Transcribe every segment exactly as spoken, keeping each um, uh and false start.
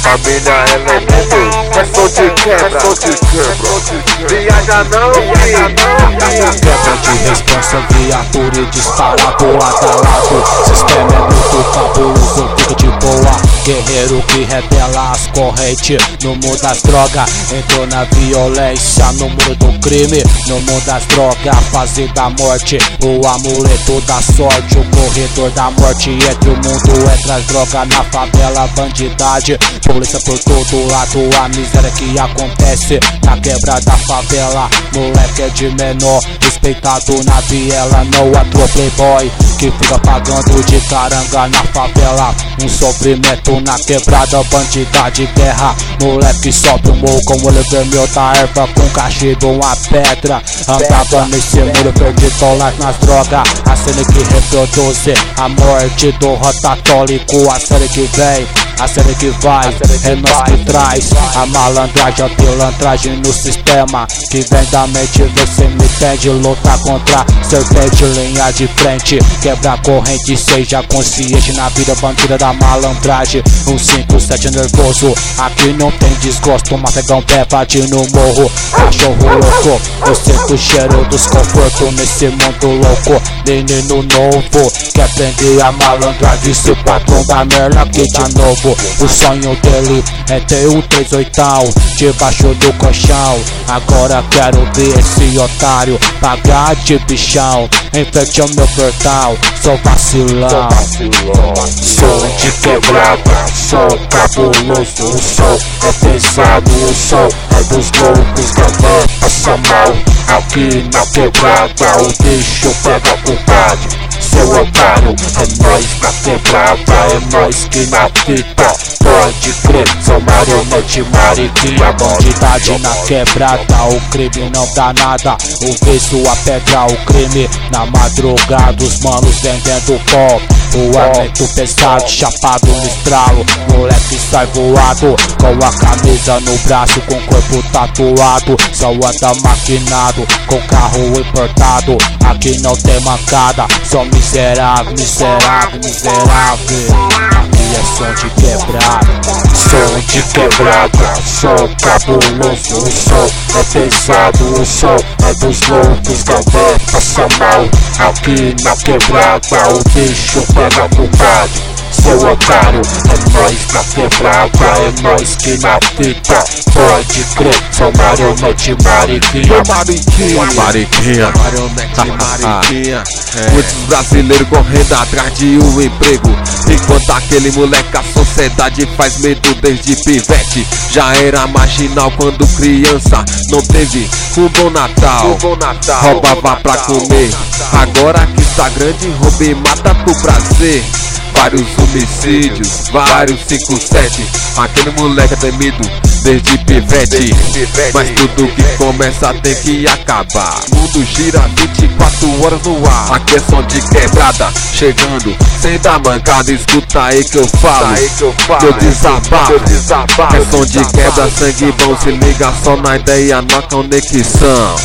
família Elemento. É som de quebra, som de quebra. Viaja não, viaja não. Quebra de responsa, viatura e dispara pro lado a lado. Sistema é muito cabuloso, fica de boa. Guerreiro que revela as correntes no mundo das drogas. Entrou na violência, no mundo do crime, no mundo das drogas, a fase da morte. O amuleto da sorte, o corredor da morte. Entre o mundo, entre as drogas, na favela, bandidade. Polícia por todo lado, a miséria que acontece na quebra da favela. Moleque é de menor, respeitado na viela. Não é playboy que fica pagando de caranga na favela. Um sofrimento na quebrada, bandidade, guerra. Moleque sobe o morro com o olho vermelho da erva, com cachimbo, uma pedra. Andava nesse muro, perdi dólares nas drogas. A cena que reproduz a morte do rotatólico. A série que vem, a série que vai, é nós que traz a malandragem, a pilantragem no sistema que vem da mente. Você me entende, lutar contra serpente, linha de frente, quebra a corrente, seja consciente na vida bandida da malandragem. Um cinco sete nervoso, aqui não tem desgosto, matagão pé bate no morro, cachorro louco. Eu sinto o cheiro dos confortos nesse mundo louco. Menino novo, quer aprender a malandragem, se o patrão da merda que de novo. O sonho dele é ter um três oitão debaixo do colchão. Agora quero ver esse otário pagar de bichão. Em frente ao meu portal, sou vacilão. Sou de quebrada, sou cabuloso. O som é pesado, o som é dos loucos também passa mal. Aqui na quebrada o bicho pega culpado. Seu otário, é nós na quebrada, é nós que na fita. Pode crer, sou marionete, mariquinha. Bandidade na quebrada, o crime não dá nada. O vício a pedra, o crime na madrugada. Os manos vendendo pó, o ar muito pesado, chapado no estralo. Moleque sai voado, com a camisa no braço, com o corpo tatuado. Só anda maquinado, com carro importado. Aqui não tem mancada, só miserável, miserável, miserável. Aqui é som de quebrada, som de quebrada, som cabuloso. O som é pesado, o som é dos loucos também passa mal. Aqui na quebrada o bicho pega culpado. Seu otário, é nós na quebrada, é nós que na fita. Pode crer, sou marionete, mariquinha. Mariquinha, mariquinha, marionete, mariquinha. Muitos brasileiros correndo atrás de um emprego, enquanto aquele moleque a sociedade faz medo desde pivete. Já era marginal quando criança, não teve um bom Natal, um bom Natal. Roubava pra comer, agora que está grande, rouba e mata por prazer. Vários homicídios, vários cinco sete. Aquele moleque é temido desde pivete, mas tudo que começa tem que acabar. O mundo gira vinte e quatro horas no ar. Aqui é som de quebrada, chegando sem dar mancada. Escuta aí que eu falo, meu desabafo. É som de quebra, sangue bom, se liga só na ideia, na conexão.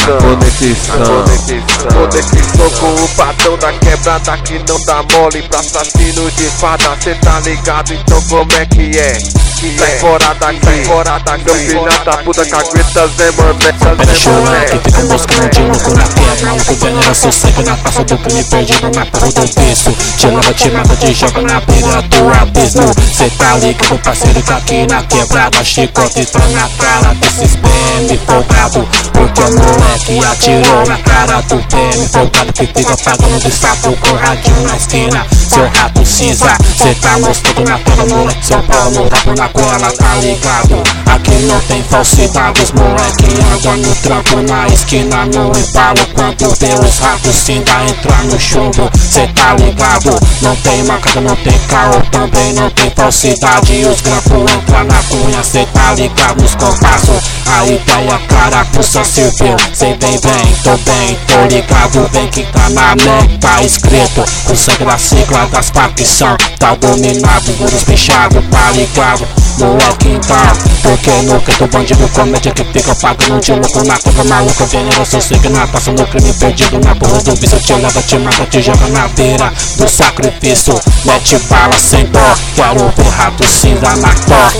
Conexão, conexão com o patrão da quebrada que não dá mole pra assassino de fada. Cê tá ligado, então como é que é? Sai fora daqui, sai fora daqui, meu filho da puta que aguenta Zé Mané. Pera chorar que fica moscando de louco na quebra. Maluco venera seu sangue na praça do crime, perdido na porra do vício. Te leva, te mata, te joga na beira do abismo. Cê tá ligado, parceiro, que aqui na quebrada chicote tá na cara desses P M folgado. Porque o moleque atirou na cara do P M folgado que fica pagando de sapo com radinho na esquina. Seu rato cinza, cê tá mostrando na cara, moleque. Seu pau no rabo na cola, tá ligado? Aqui não tem falsidade, os moleque andam no trampo na esquina, no embalo. Quando vê os ratos cinza entrar no chumbo, cê tá ligado? Não tem marca, não tem caô, também não tem falsidade. E os grampos entram na cunha, cê tá ligado nos compassos. A ideia clara pro só serviu. Cê vem, vem, tô bem, tô ligado. Vem que tá na mão, tá escrito com sangue da sigla das facção. Tá dominado, muros fechados, tá ligado? não é quintal. Porque no canto bandido comédia que fica pagando de louco na cova maluco. Veneno seu sangue na taça no crime perdido na porra do vício. Te leva, te mata, te joga na beira do sacrifício. Mete bala sem dó, quero ver rato cinza na toca.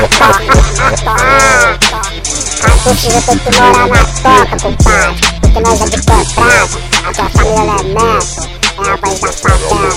Rato cinza tem que morar na toca, compadre. Porque nós é de contrato, a tua família não é meta, é a voz da favela.